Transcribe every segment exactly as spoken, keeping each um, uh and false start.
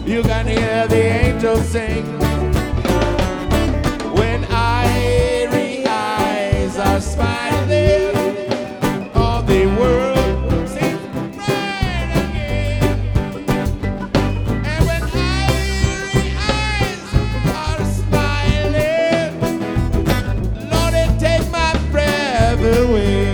You can hear the angels sing. When irie eyes are smiling, all the world seems bright again. And when irie eyes are smiling, Lord, it take my breath away.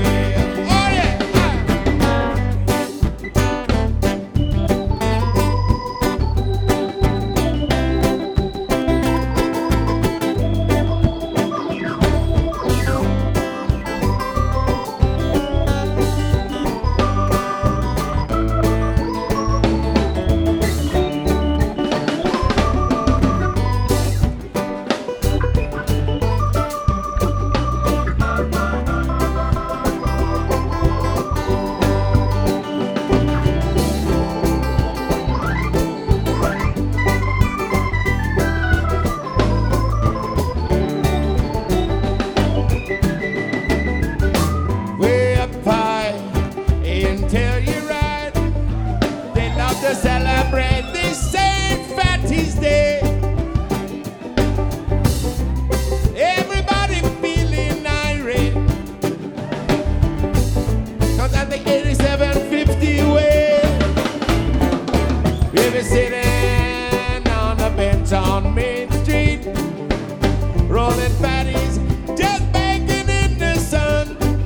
To celebrate this Saint Fatty's Day, everybody feeling irate, cause at the eighty-seven fifty way, we'll be sitting on a bench on Main Street, rolling fatties, just baking in the sun.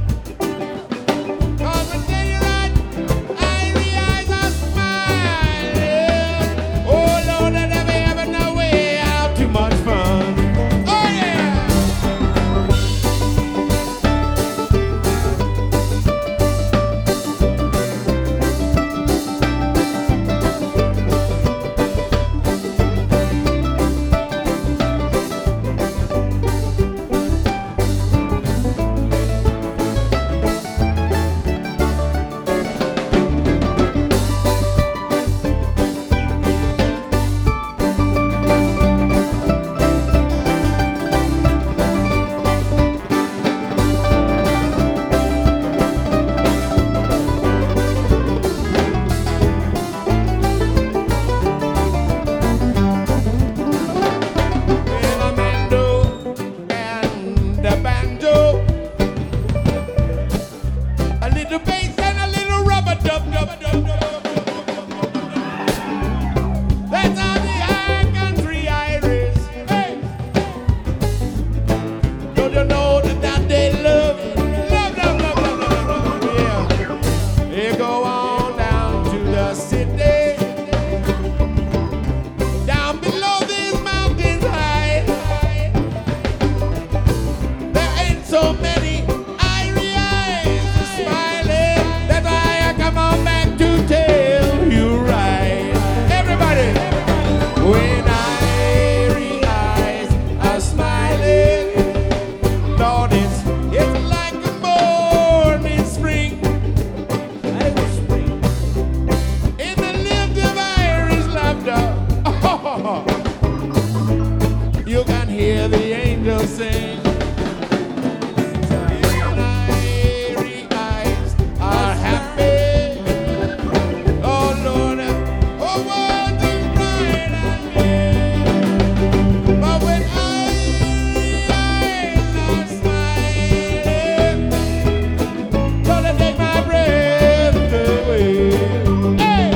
You can hear the angels sing. And irie eyes are happy. Oh Lord, oh world is bright and clear. But when irie eyes are smiling, gonna take my breath away. Hey!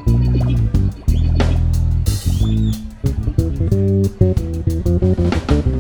Thank you.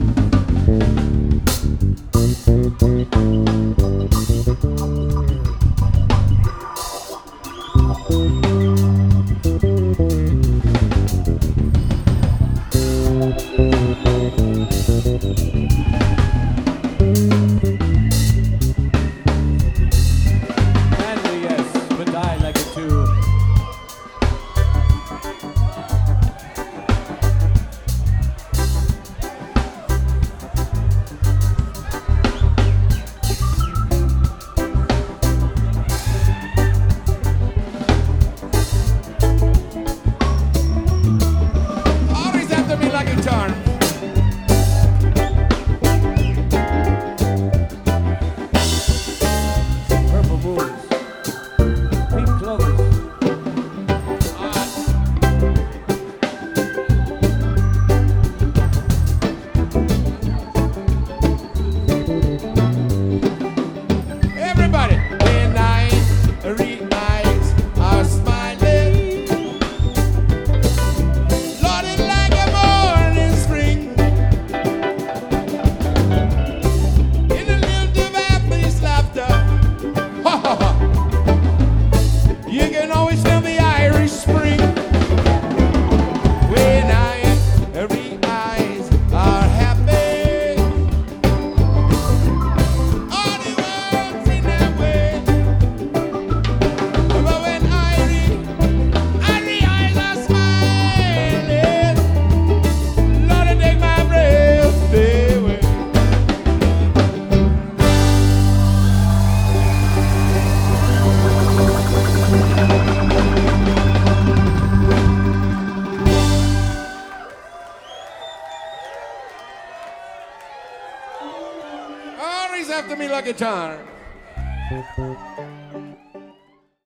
after me, Lucky Charm.